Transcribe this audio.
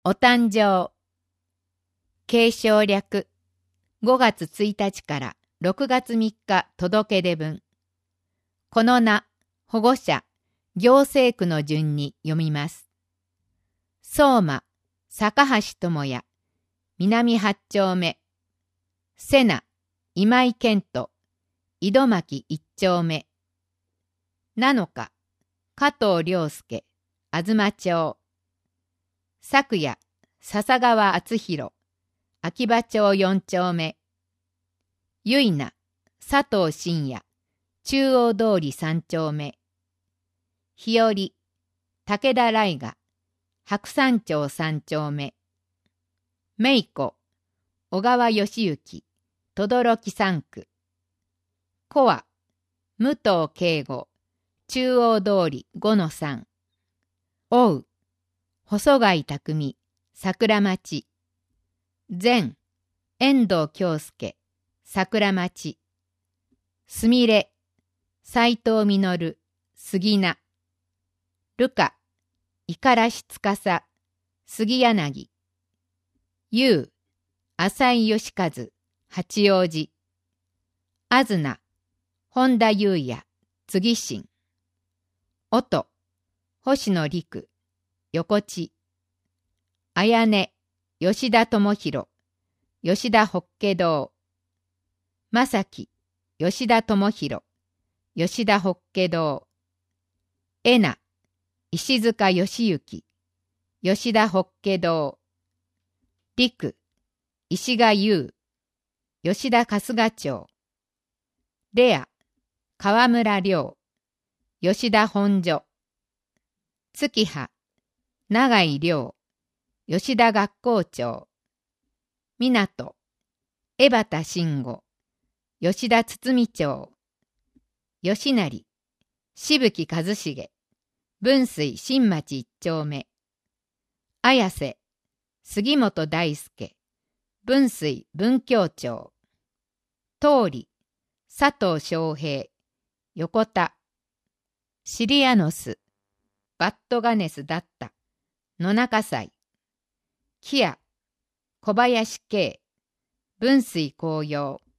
お誕生。継承略。5月1日から6月3日届け出分。この名、保護者、行政区の順に読みます。相馬、坂橋智也、南八丁目。瀬名、今井健人、井戸巻一丁目。7日、加藤良介、東町。昨夜、笹川厚弘、秋葉町4丁目。結菜、佐藤真也、中央通り3丁目。日和、武田来賀、白山町3丁目。芽子、小川義行、等々力3区。子は、武藤敬吾、中央通り5-3。追う、細貝匠、桜町。前、遠藤京介、桜町。すみれ、斎藤実、杉名。るか、五十嵐司、杉柳。ゆう、浅井義和、八王子。あずな、本田裕也、次新。おと、星野陸、横地。あやね、吉田智弘、吉田法華堂。まさき、吉田智弘、吉田法華堂。えな、石塚義行、吉田法華堂。りく、石賀優、吉田春日町。れあ、河村良、吉田本所。月葉、永井良、吉田学校長。港、江端慎吾、吉田堤町。吉成、渋木一重、文水新町一丁目。綾瀬、杉本大輔、文水文教町。通り、佐藤昌平、横田。シリアノス、バッドガネスだった、野中祭。木屋、小林圭、文水紅葉。